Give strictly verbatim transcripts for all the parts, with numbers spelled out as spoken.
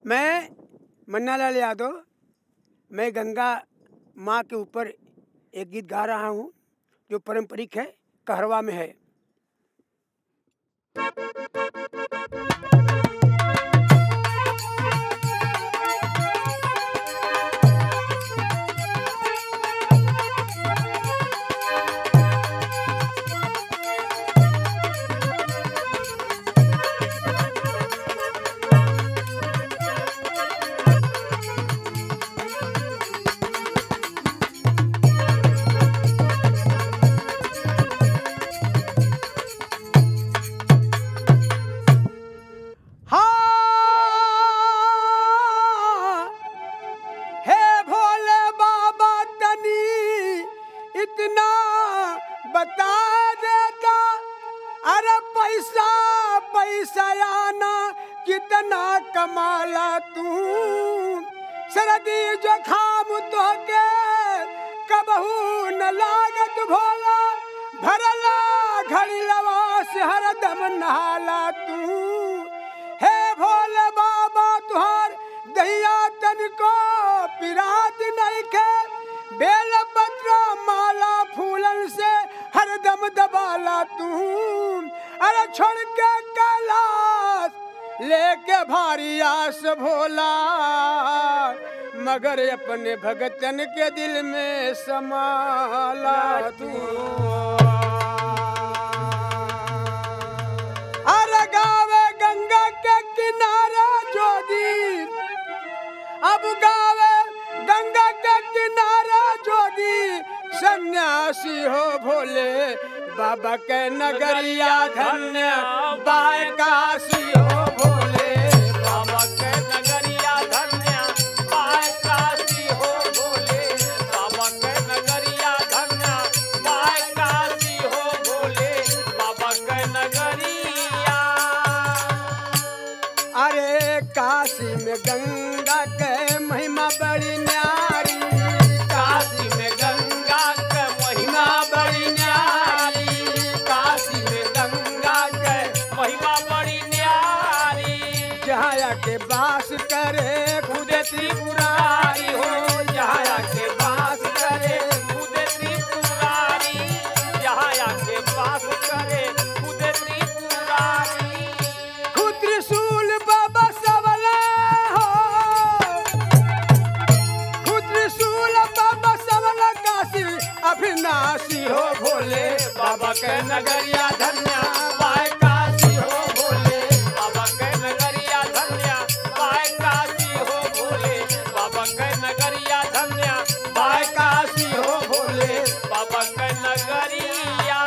मैं मन्नालाल यादव, मैं गंगा माँ के ऊपर एक गीत गा रहा हूँ जो पारंपरिक है, कहरवा में है। बता देता अरे पैसा पैसा आना कितना कमाला तू, सर्दी जो खाम तो के कबहू न लागत भोला, भरला घड़ी लवास हरदम नहाला तू। हे भोले बाबा तुहार दहिया तन को पिरात नहीं के, बेल पत्र माला फूलन से हरदम दबाला तू। अरे छोड़ के कैलाश लेके भारी आस भोला, मगर अपने भगतन के दिल में समाला तू। अरे गावे गंगा के किनारे जोगी, अब गावे गंगा के किनारे जोगी, सन्यासी हो भोले बाबा के नगरिया धन्य बाय काशी हो भोले बाबा के नगरिया धन्य बाय काशी हो भोले, बाबा के नगरिया धन्य बाय काशी हो भोले, बाबा के नगरिया। अरे काशी में गंगा के महिमा बड़ी न्यारी, काशी में गंगा के महिमा बड़ी न्यारी, काशी में गंगा के महिमा बड़ी न्यारी। जहाँ के बास करे खुद त्रिपुरारी हो, जहाँ के बास करे खुद त्रिपुरारी, जहाँ के बास करे खुद त्रिपुरारी। खुद त्रिशूल बाबा सबले हो, खुद त्रिशूल बाबा सबले काशी अविनाशी हो भोले बाबा के नगरिया धन्य बाय काशी हो भोले, बाबा के नगरिया धन्य बाय काशी हो भोले, बाबा के नगरिया धन्य बाय काशी हो भोले, बाबा के नगरिया।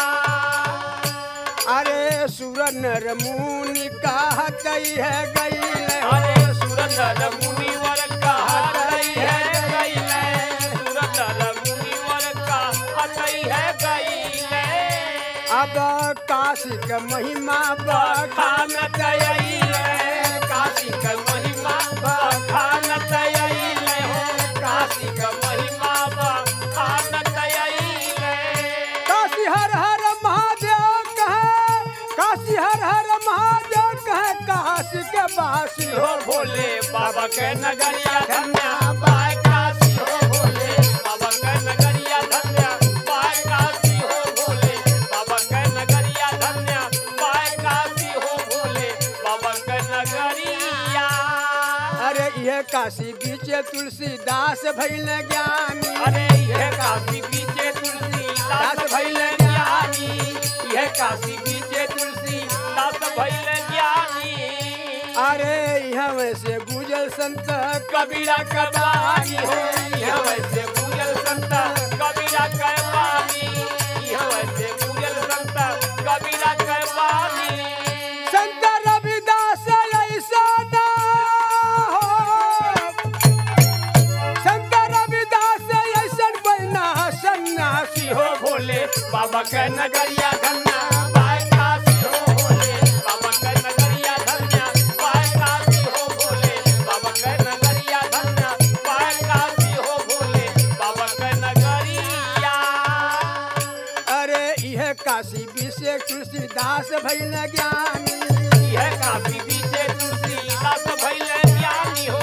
अरे सुर नर मुनि कहत है गईले, अरे सुरनर मुनिवर कहत है गईले, सुरनर मुनिवर कहत है गईले। अब काशी के महिमा बखानत अइले, काशी के महिमा बखानत अइले हो, काशी के महिमा बखानत अइले। काशी हर हर महादेव कहे, काशी हर हर महादेव कहे, काशी के बासी हो भोले बाबा के नगरिया धन्य बाय काशी हो भोले, बाबा के नगरिया धन्य बाय काशी हो भोले, बाबा के नगरिया धन्य बाय काशी हो भोले, बाबा के नगरिया। अरे यह काशी बीचे तुलसीदास भइल ज्ञानी, अरे यह काशी बीचे तुलसीदास भइल ज्ञानी, यह काशी बीचे तुलसीदास भइल ज्ञानी। अरे यहाँ से गुजल संत कबीरा के बानी हो, यहाँ से गुजल संत कबीरा के बानी, यहाँ से गुजल संत कबीरा के बानी। संत रविदास ऐसा ना हो, संत रविदास ऐसा बना सन्यासी हो भोले बाबा के नगरिया धन्य बाय काशी हो भोले, बाबा के नगरिया धन्य बाय काशी हो भोले, बाबा के नगरिया धन्य बाय काशी हो भोले, बाबा के नगरिया। अरे यह काशी बीचे तुलसीदास भइल ज्ञानी, यह काशी बीचे तुलसीदास भइल ज्ञानी हो,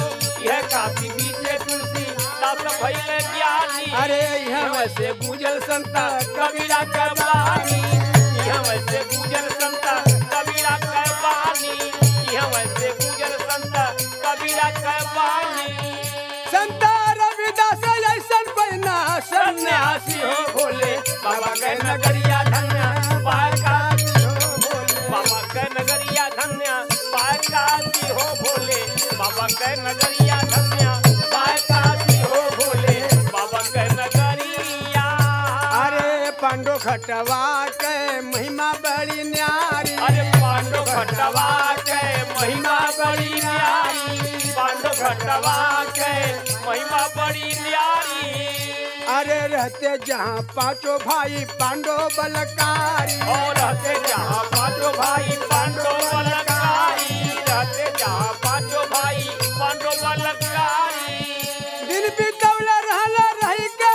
अरे यहाँ से गुजर संता कबीरा के बानी, यहाँ से गुजर संता कबीरा के बानी, यहाँ से गुजर संता कबीरा के बानी। संत रविदास ऐसन कोई ना सन्यासी हो भोले बाबा के नगरिया धन्य पाए काशी हो भोले, बाबा के नगरिया धन्य पाए काशी हो भोले, बाबा के नगरिया धन्य पाए काशी हो भोले, बाबा के नगरिया। अरे पांडो खटवा के महिमा बड़ी न्यारी, अरे पांडो खटवा के महिमा बड़ी न्यारी, पांडो खटवा के महिमा बड़ी न्यारी। अरे रहते जहाँ पांचों भाई पांडो बलकारी, और रहते जहाँ पांचों भाई पांडो बलकारी, रहते जहाँ पांचों भाई पांडो बलकारी। दिन बितौला रहला रही के,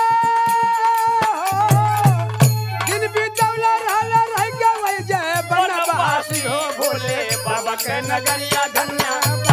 दिन बितौला रहला रही के वही जय बनवासी बनवासी हो भोले बाबा के नगरिया धन्य